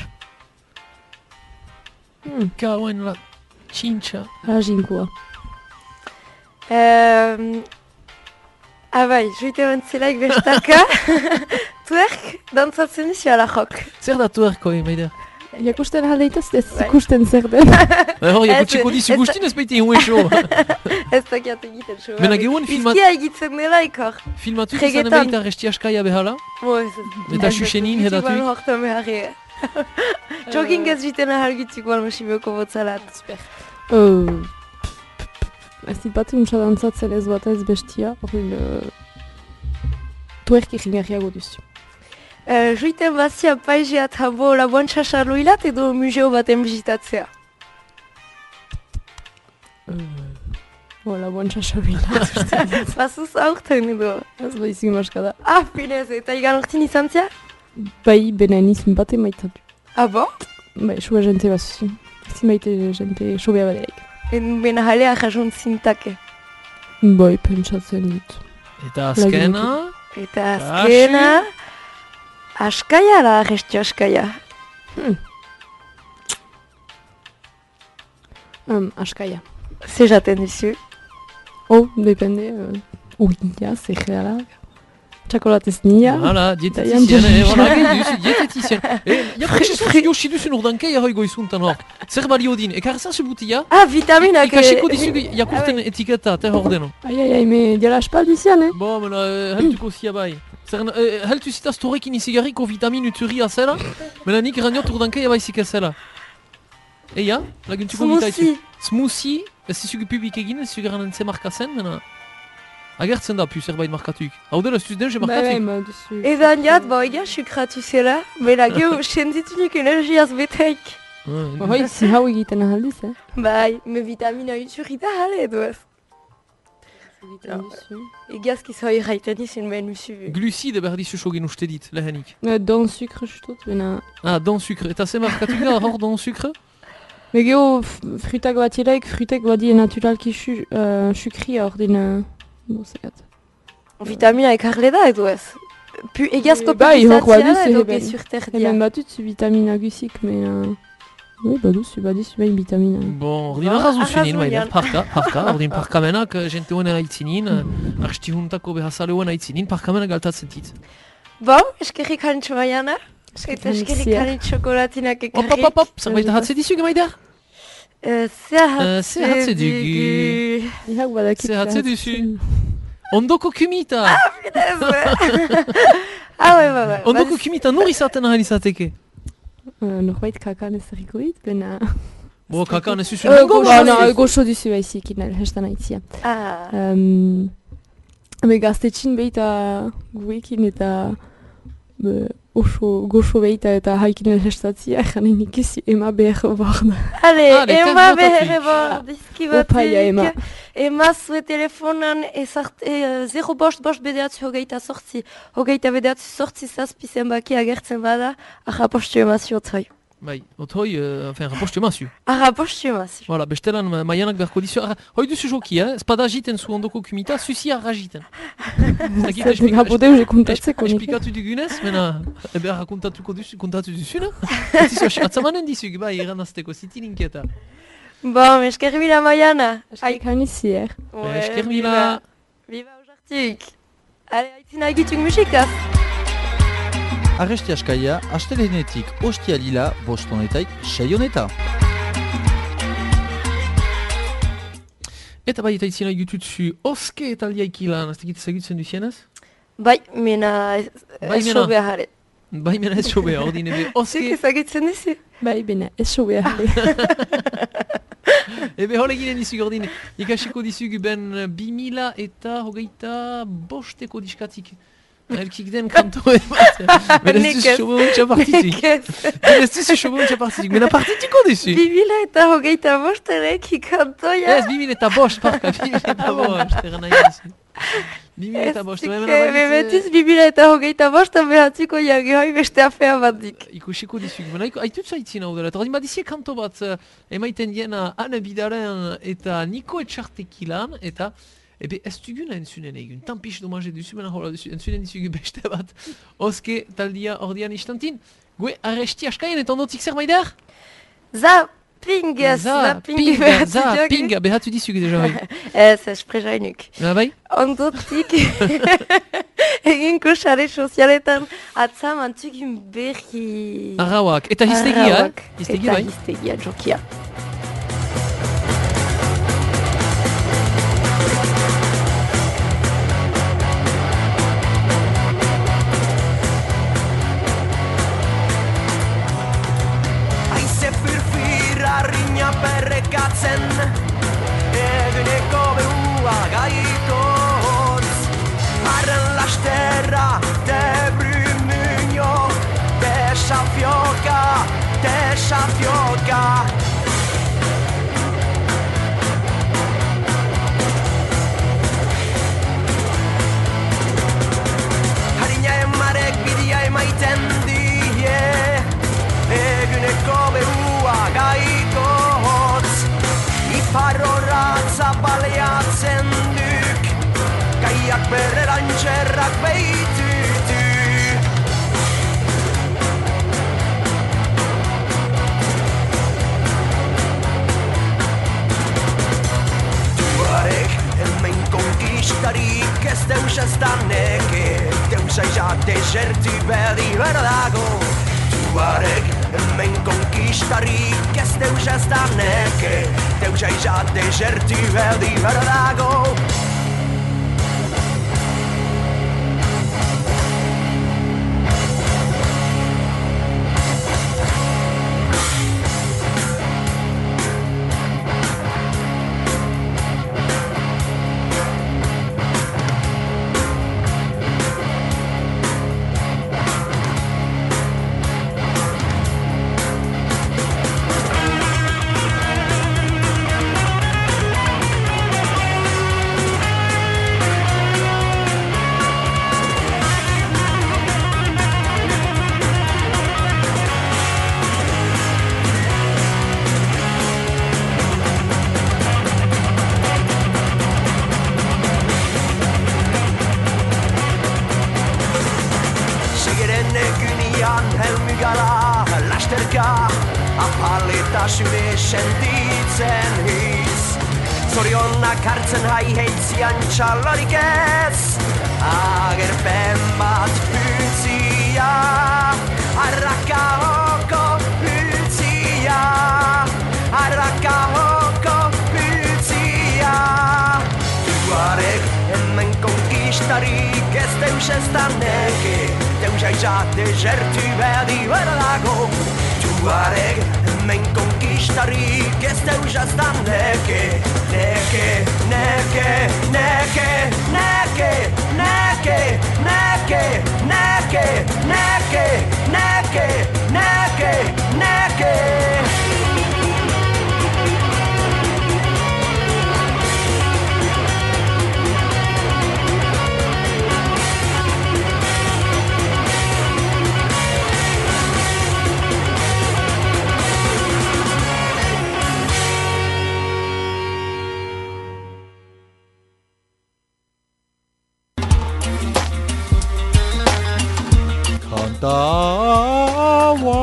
Kauen la txintxa. Ala jinkoa. Bai, joite bentzelaik bestaka. Tuerk dantzatzen dizu ala jok. Zer da tuerko, maider? Jakusten aldeitaz ez ikusten zer den. Hor, jakutsiko dizu guztin ez baite ihuen show. Ez dakiat egiten show. Bena gehoen filmat... Izkia egitzen dela ikor. Filmatu izan baita resti askaia behala? Eta xuxenin hedatu? Gitik hortan beharri. Jogging ez jiten ahal gitik balmosibeko botzalat. Super. Ez dit bat untsa dantzatzen ez bat ez bestia. Horren... Tuerk egingarriago duzu. Joiten bazia paizeat habo laboantxa charloilat edo museo baten bizitatzea? Laboantxa charloilat. Bazuz aurten edo? Ez baizik maska da. Pinez, eta igan urtin izan zia? Bai, benen izan bate maitatu. Bon? Bai, sua jente bazuzin. zinbaite jente sobea badelaik. Bena jalea jasun zintake. Bai, pentsatzen dut. Eta azkena... Eta azkena... Askaia da, gestio askaia. Askaia. Ze jaten dizu? Depende. Ugia, zegeala. Txakolatez nia. Hala, dietetizien, dietetizien. Jakutxezun josi duzun urdankei ahoi goizuntan hor. Zer balio din, ekarrezen zu butia? Vitaminak... Ikasiko dizu jakurten etiketa, te hor deno. Ai, me diala espaldizian, Bo, mena, heltuko zia bai. Heltu zitaz torrekin izigarriko vitamin utzuria zela, mena nik eraniot urdankei abaizik ezela. Eia, laguntuko mitaitu. Smoothie, ez zizugu publik egin, ez zizugu eranen ze markazen, mena... Agertzen da, pu zerbait markatuik. Hau dela, ez duz markatuik. Edan jat, egia sukratu zela, mena gehu senditunik energiaz beteik. Hoi, zi hau egiten ahaldiz, Bai, me vitamina utzurita jale edoaz. Egiazkiz hoi raiten izan ben usu. Glucide behar dizu sogin uste dit, lehenik. Don sucre justot, bena... Don sucre. Eta ze markatuik da, hor don sucre? Geho, frutak bat elaik, frutek badie naturalki sukri hor dina... Vitamina ekarle da edo ez? Egiazko publizatzea edo gezurter dia? Hemen batut vitamina gusik, mena... Baduzu behin vitamina. Bon, ordin arrazuzunin, maider, parka, ordin parkamenak jente honen aitzinin, arsti huntako behazale honen aitzinin, parkamenak galtatzen dit. Bon, eskerrik halintxo baiana, eta eskerrik halintxo chokolatinak ekarrik. Hop, zerbait ahatze dizuk, maider? Ze hatze dugu. Ze hatze duzu. Ondoko kumita! Ondoko kumita nur izaten ahal izateke? Norbait kakan ez erriko dit, bena... Bo, kakan ez zuzun goxo duzu baizik, hestan aitzia. Gaztetxin behita guekin eta... Goxo behita eta haikin hestatzia, janen ikisi ema behar borda. Ema behar borda, dizkibatik. Ema zue telefonan 0 bost bedeatzu hogeita sortzi. Hogeita bedeatzu sortzi zazpi zenbaki agertzen bada, arrapostu emazio otzoi. Bai, otzoi, rapostu emazio. Arrapostu emazio. Voilà, bestelan maianak beharko dizu. Hoi duzu joki, espada jiten zu ondoko kumita, zuzi arra jiten. Esplikatu dugunez, mena, behar kontatu duzuna. Atzamanen dizuk, bai, erandazteko, ziti linketa. Bon, esker mila maiana. Esker hanizier. Esker mila. Viva uzartuk. Ale, haitzina egituk musikaz. Arresti askaia, astelehenetik ostia lila, bostonetaik, 6 honeta. Eta bai, eta itzina egitutzu oske eta aldiaikilan, ez tegit ezagutzen duzienez? Bai, mena ez sobe ahare. Bai, mena ez sobe, ordine be oske... Zek ezagutzen duzi? Bai, bena ez sobe ahare. Ebe hole ginen dizuk ordine, ikasiko dizuk ben 2000 eta hogeita bosteko diskatik. Elkik den kantoen bat. Benez duzu sobon txapartizik. Benez duzu sobon txapartizik. Mena partitiko duzu. 2000 eta hogeita bostereki kantoia. Ez, 2000 eta bost, parka. 2000 eta bost, eran nahi duzu. 2000 eta bost. Memetiz 2000 eta hogeita bosta behatzuko jage hoi beste afea bat dik. Ikusiko dizuk. Mena haitut zaitzina hau dela. Eta ordin badizie kanto bat emaiten diena Anne Bidaren eta Niko Etxartekilan eta... Ebe ez duguna entzunen egun, tampix domaje duzu, mena hola duzu, entzunen dizugu beste bat. Oske taldia ordian istantin. Gue arresti askaien eta ondotik zer maider? Zapinga behatu dizugu deja hoi. Ez prejainuk. Bai? Ondotik eginko sare sozialetan atzamantzuk berri... Arrauak, eta hiztegia, Eta hiztegia, jokia. Perrekatzen eguneko behua gaitotz Arren lasterra te brumuño Desafioka bere lantxerrak behitutu. Tuarek hemen konkistarik ez deus ez da neke, deusa ja deserti bedi berdago. Tuarek hemen konkistarik ez deus ez da neke, deusa ja deserti bedi berdago. Apaletasune sentitzen hiz, zorionak hartzen haiheitzian txalorik ez, agerpen bat utzia, arrakahoko utzia, arrakahoko utzia. Tuarek hemen konkistarik ez deus ez da neke, deusa izate zertu bedi berdago. Tuarek hemen konkistarik ez deus ez da neke, neke, neke, neke, neke, neke, neke, neke, neke, neke, neke, neke. Kantaua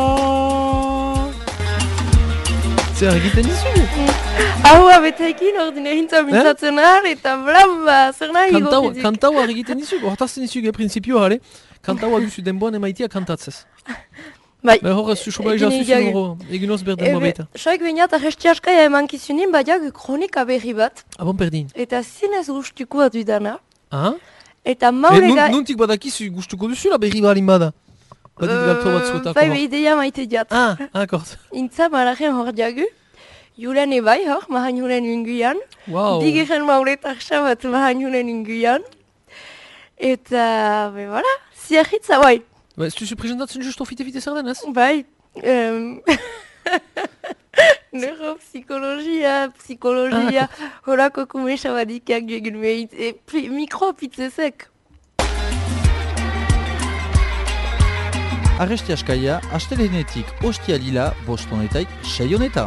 Zer egiten dizu? Hau abetekin ordine hintza mintzatzen ahar eta blamba, zer nahi gokizik. Kantaua egiten dizu, hortazten dizu principioa, ale? Kantaua duzu denboan emaitia kantatzez. Bai. Horrez, soba egin eginoz berden baita. Soik bainat arrestiaskaia eman kizunin, badiak kronika berri bat. Abon perdin. Eta zinez gustuko bat dudana. Ah? Eta maulega... Nuntik badakizu gustuko duzula berri balin bada. Badit galto bat zuetako. Bai, ideia maite diat. Ah, akord. Intza mararen hor diagu. Julen ebai hor, mahan julen inguian. Wow. Digeren mauletak sabat mahan julen inguian. Eta, be, voilà, ziarritza bai. Ba, ez duzu presentatzen justo fite-fite zer denez? Bai. Neuropsikologia, psikologia, horako kumesa badikak egin behit, mikropitzezek. Arrestiaskaia, astelehenetik ostialila, bostonetaik, seioneta.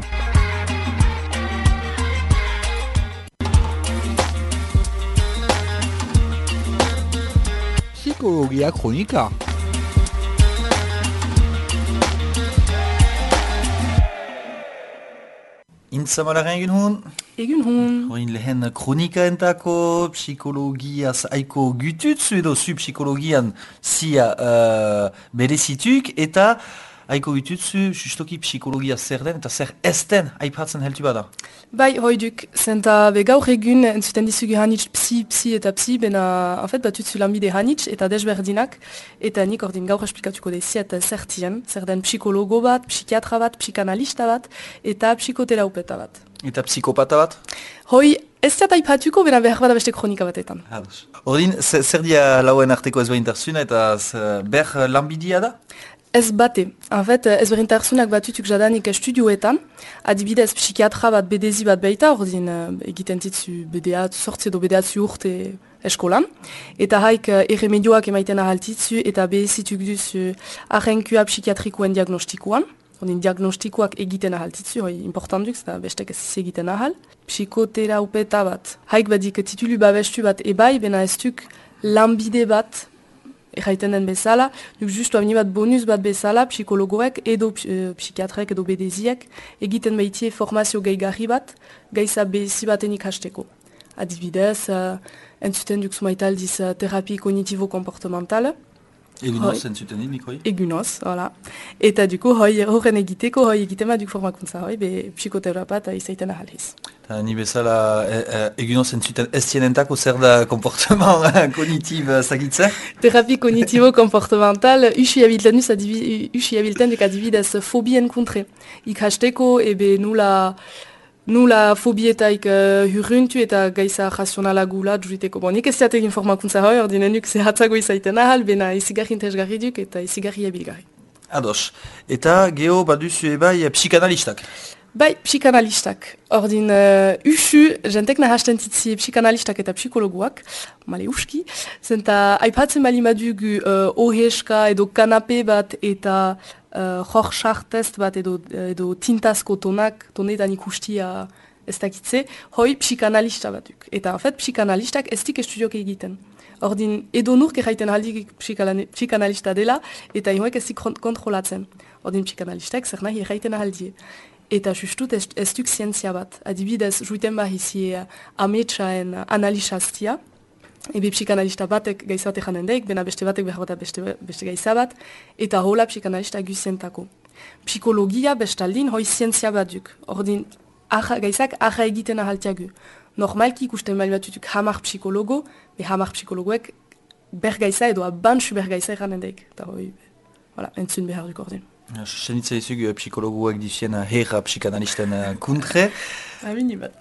Psikologia kronika. Intzamalaren egin hon? Egin hon. Hoin lehen kronikaentako psikologiaz aiko gututzu edo zu psikologian zia berezituk eta aiko gututzu justoki psikologia zer den eta zer ez den aipatzen heltu bada. Bai, hoi duk, zenta be gaur egun entzuten dizugu hanitz psi eta psi, bena, en fait, batutzu lanbide hanitz eta desberdinak, eta nik ordin gaur esplikatuko deziet zertien, zer den psikologo bat, psikiatra bat, psikanalista bat, eta psikoterapeutta bat. Eta psikopata bat? Hoi, ez diat aipatuko, bena behar bada beste kronika batetan. Ordin, zer dia lauen arteko ezberintarzuna eta ber lanbidea da? Ez bate. En fait, ezberintarzunak batutuk jadanik estudioetan, adibidez psikiatra bat bedezi bat baita, ordin egiten ditzu sortzi edo bedeatzu urte eskolan, eta haik erremedioak emaiten ahaltitzu eta behezituk duzu arrenkua psikiatrikoen diagnostikoan, Ordin diagnostikoak egiten ahaltitzu, hoi importanduk, eta bestek ez egiten ahal. Psikoterapeute bat, haik badik titulu babestu bat ebai, bena ez duk lanbide bat, erraiten den bezala, duk justu abini bat bonus bat bezala, psikologoek edo psikiatrek edo bedeziek, egiten baitie formazio gehigarri bat, gaiza bezi baten ikasteko. Adibidez, entzuten duk sumaitaldiz terapia kognitivo-komportamentala. Egunoz, entzuten dit, Mikoi? Egunoz, voilà. Eta duko, horren egiteko, egiten bat duk formakuntza, psikoterapat izaiten ahaliz. Eta ni bezala, egunoz entzuten ez tienentako zer da komportament kognitib zagitzen? Terapia kognitivo-komportamental, usi abilten duk adibidez fobien kontre. Ikasteko, nula fobietaik hurruntu eta gaiza razionala gula juriteko. Nik ez ziategin formakuntza hoi, ordinenuk zehatzago izaiten ahal, bena izigarri interesgarri duk eta izigarri abilgarri. Ados. Eta geho baduzu ebai psikanalistak? Bai, psikanalistak. Ordin, usu, jentek nahasten titzi psikanalistak eta psikologuak, male uski, zenta aipatzen bali madugu oheska edo kanape bat eta Rorschach test bat edo tintazko tonetan ikustia ez dakitze, hoi psikanalista batuk. Eta en fait, psikanalistak ez dik estudiok egiten. Ordin, edo nurk erraiten aldik psikanalista dela, eta inoek ez dik kontrolatzen. Ordin, psikanalistak zer nahi erraiten aldie. Eta justut ez duk zientzia bat. Adibidez, juiten bahizi ametsaen analizaztia, ebe psikanalista batek gaiza bat egan hendeik, bena beste batek behar bat beste gaiza bat, eta hola psikanalista guzentako. Psikologia bestaldin hoi zientzia bat duk. Ordin, gaizak aja egiten ahaltiagu. Normalki ikusten bali batutuk hamar psikologo, hamar psikologoek bergaiza edo abantzu bergaiza egan hendeik. Eta hoi, entzun behar duk ordin. Senitza izug psikologoak dizien herra psikanalisten kontre. Amini bat.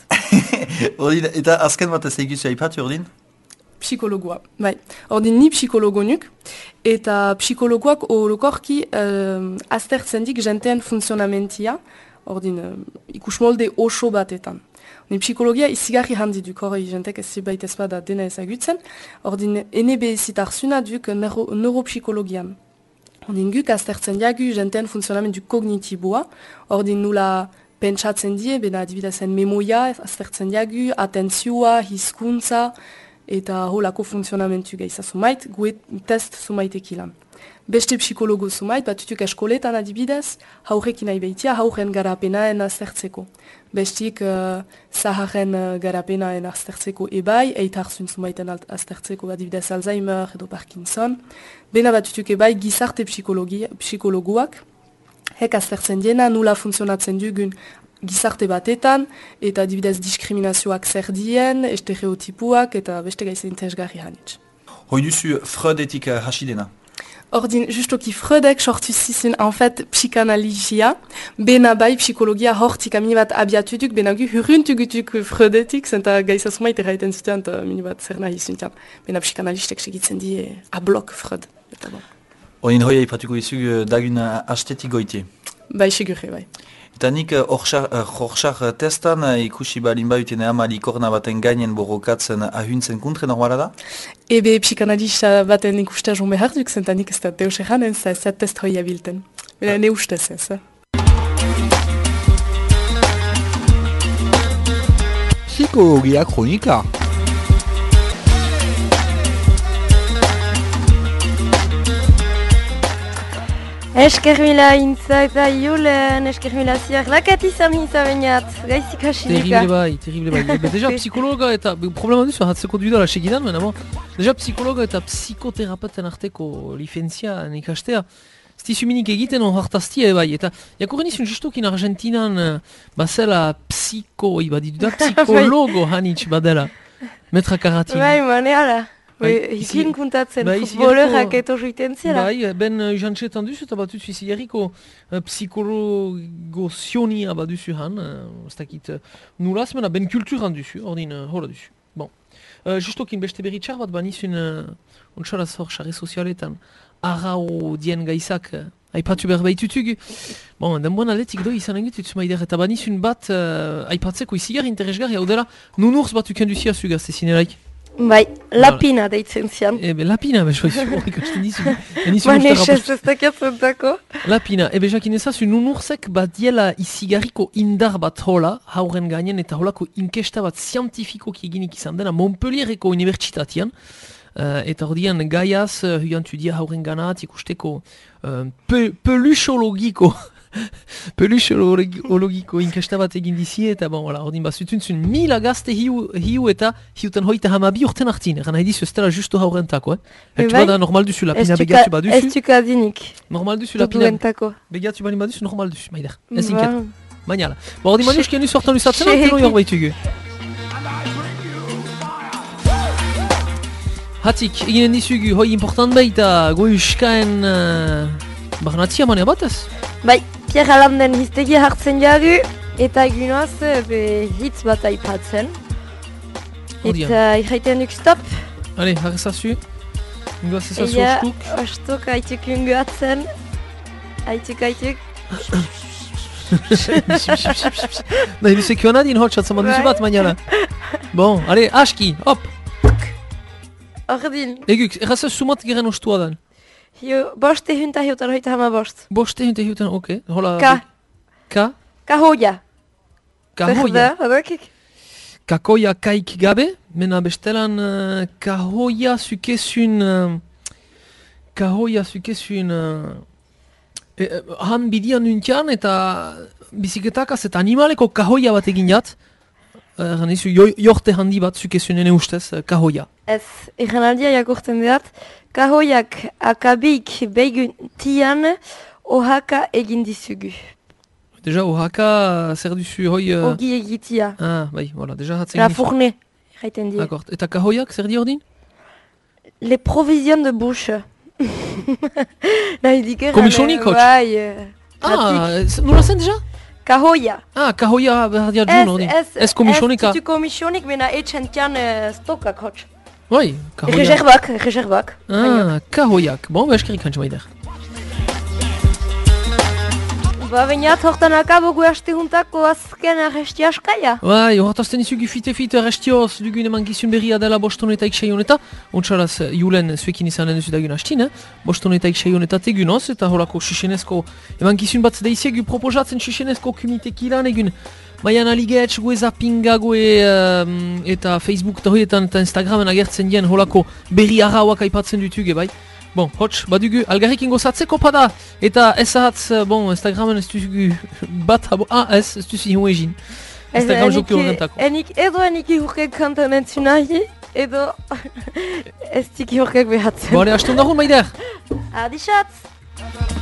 Eta azken bat ez egizu aipatu ordin? Psikologoa, bai. Ordin ni psikologonuk, eta psikologoak orokorki aztertzen dik jenteen funtzionamentia, ordin ikusmolde oso batetan. Ordin psikologia izigarri handi duk, hori jentek ez zibait ez bada dena ezagutzen, ordin ene behizitarzuna duk neuropsikologian. Ordin guk aztertzen diagu jenteen funtzionamentu kognitiboa, ordin nula pentsatzen die, bena adibidazen memoia aztertzen diagu, atentzioa, hizkuntza, eta holako funtzionamentu gaiza sumait, gue test sumaitek ilan. Beste psikologo sumait, batutuk eskoletan adibidez, haurrekin nahi behitia, haurren garapenaen aztertzeko. Bestik zaharren garapenaen aztertzeko ebai, eitarzun sumaiten aztertzeko adibidez Alzheimer edo Parkinson. Bena batutuk ebai gizarte psikologoak, hek aztertzen diena nula funtzionatzen dugun gizarte batetan, eta adibidez diskriminazioak zer dien, estereotipuak, eta beste gaiza interesgarri hanitz. Hoi duzu Freudetik hasi dena? Ordin, justoki Freudek sortu zizun, en fait, psikanalizia, bena bai psikologia hortik amini bat abiatutuk, bena gu hurruntugutuk Freudetik, zenta gaiza sumait erraiten zuten, eta amini bat zer nahi zuntian. Bena psikanalistek segitzen die ablok Freud. Ordin hoi aipatuko izug dagun astetik goiti? Bai, segurre, bai. Eta nik Rorschach testan ikusi balin bauten amali korna baten gainen borrokatzen ahuntzen kontre normala da? Ebe psikanalista baten ikusta jombe harduk zenta nik ez da deus eranen ez da test hoi abilten. Bena ne ustez ez. Psikologia kronika. Esker mila intza eta Julen, esker mila ziak lakat izan hitza bainat, gaizik hasinika. Terrible bai. Deja psikologa eta, problema duzu hatzeko duida la segidan, mena deja psikologa eta psikoterapeuten arteko lifentzia ikastea, ez dizu minik egiten on hartaztia bai, eta jakurren izun justokin Argentinan bazela psikologo hanitz badela, metra karatin. Bai, maneala. Ikin kuntatzen futbolerak eto juiten zela. Bai, ben jantxetan duzu eta batut fiziarriko psikologo zionia bat duzu han, ez dakit nulaz, mena ben kulturan duzu, ordin hola duzu. Bon, justokin beste berritxar bat banizun ontsaraz hor xarre sozialetan arrao dien gaizak aipatu behar baitutug. Bon, denboan aletik doi izan engutut maider eta banizun bat aipatzeko izigar interesgarri hau dela nunurz bat uken duzia zugaz ezinelaik. Bai, lapina deitzen zian. Lapina, besoizu, ikasten dizu. Manexez ez dakiatzentako. Lapina, jakin ezazu, nunurzek bat diela izigarriko indar bat hola, hauren gainen eta holako inkesta bat zientifikoki eginik izan dena Montpellierreko unibertsitatean. Eta ordian gaiaz, huiantu dia hauren ganat, ikusteko peluxologiko peluxologiko inkesta bat egin dizie, eta ordin bazutun 1000 gazte hiu eta hiutan hoita hamabi urten hartin. Eran nahi dizu ez dela justo haurentako, Ertu bada normal duzu, lapina begatu baduzu. Ez tuka adinik. Normal duzu, lapina begatu bali baduzu, normal duzu, maider. Ez inket. Bainala. Ordin maniuski anu sortan usatzen, teno hor baitugu. Hatik, eginen dizugu, hoi important baita, goiuskaen barnatzia manea batez? Bai, Pierre Alanden hiztegia hartzen jagu, eta egunoaz hitz bat aipatzen. Eta irraiten duk stop. Ale, harrezazu. Ingoaz ezazu ostuk. Ostuk haituk ungoatzen. Haituk. Nahi duzekio nadien hotxat zaman duzu bat mañana. Bon, ale, aski, hop! Ordin. Eguk, errazaz sumat geren ostua dan. Boste hunta hiutan hoita hama bost. Boste hunta hiutan, oke. Kahoia. Kakoia kaik gabe, mena bestelan kahoia zukezun... Han bidian nuntian eta biziketakaz eta animaleko kahoia bat egin jat. Jorte handi bat zukezun ene ustez, kahoia. Ez, ikanaldia jakurten diat. Kahoiak akabik beguntian ohaka egin dizugu. Deja ohaka zer duzu hoi... Ogi egitia. Ah, bai, voilà, deja hatzen La fourne, jaiten di. D'accord, eta kahoiak zer di ordin? Les provisions de bouche. Nahi diker... Komisionik hotx? Bai, nula zen deja? Kahoia. Kahoia behar diarjun ordin. Ez komisionika. Ez komisionik, mena etxentian stokak hotx. Bai, kahoiak. Rezerbak. Kahoiak. Bon, eskerik hantxe maider. Bainat, hortan akabogu haste juntako azken arresti askaia. Bai, hortazten izugu fite arrestioz dugun eman gizun berria dela bostonetak seioneta. Ontsaraz, julen zuekin izanen duzu dagun hastin, bostonetak seioneta tegunoz, eta horako susenezko eman gizun bat deiziegu proposatzen susenezko kumitek ilan egun. Baina aligetx, goe zapinga, eta Facebook eta hoietan eta Instagramen agertzen dien horako berri arrauak aipatzen dutuge, bai. Bon, hotx, badugu, algarrikin gozatzeko pada, eta ez ahatz, Instagramen ez duzugu bat habo, ez duzu hiun egin. Instagram joki horrentako. Edo enik ihurkek kantan entzunahi, edo ez tik ihurkek behatzen. Bore, aston dagoen, maider! Adixatz!